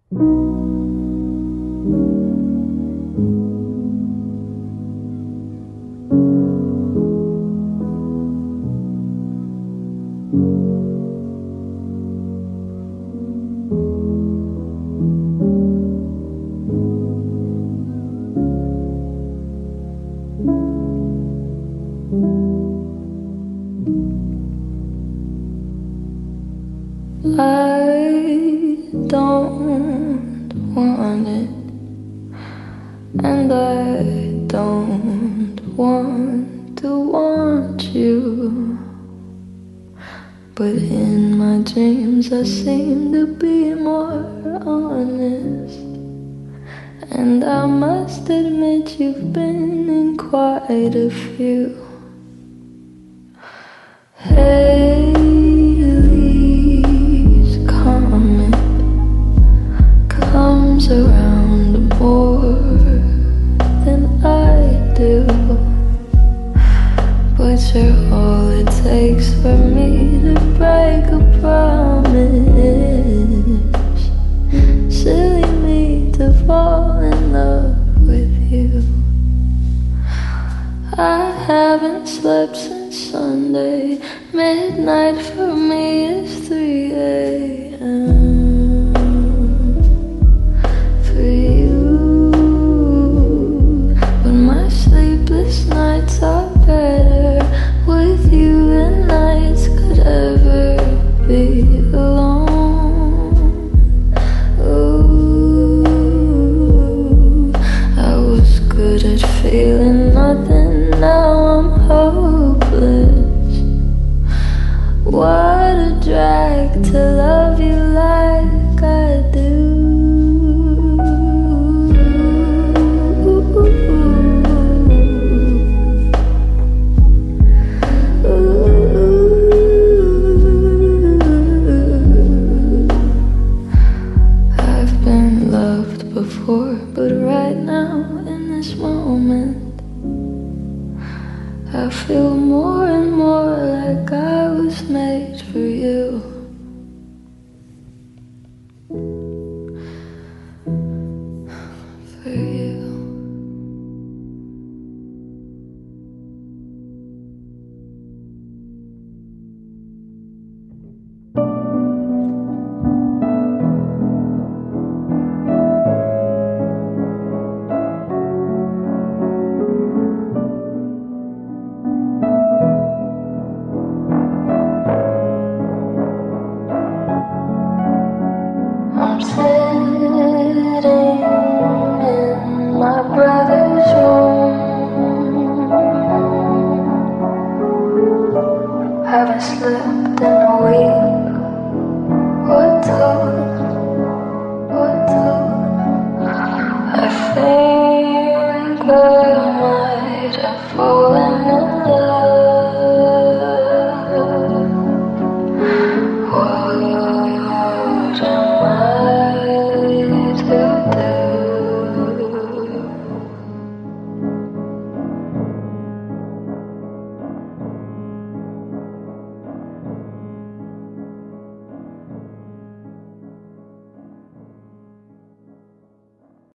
I don't want it, and I don't want to want you. But in my dreams I seem to be more honest, and I must admit you've been in quite a few. Haley's comet comes around more than I do, but you're all it takes for me to break a promise. Silly me to fall in love with you. I haven't slept since Sunday. Midnight for me is 3 a.m. for you, but my sleepless nights are better with you than nights could ever be alone. Ooh, I was good at feeling nothing, now I'm hopeless. What a drag to love you like I do. I've been loved before, but right now in this moment I feel more and more like I was made for you.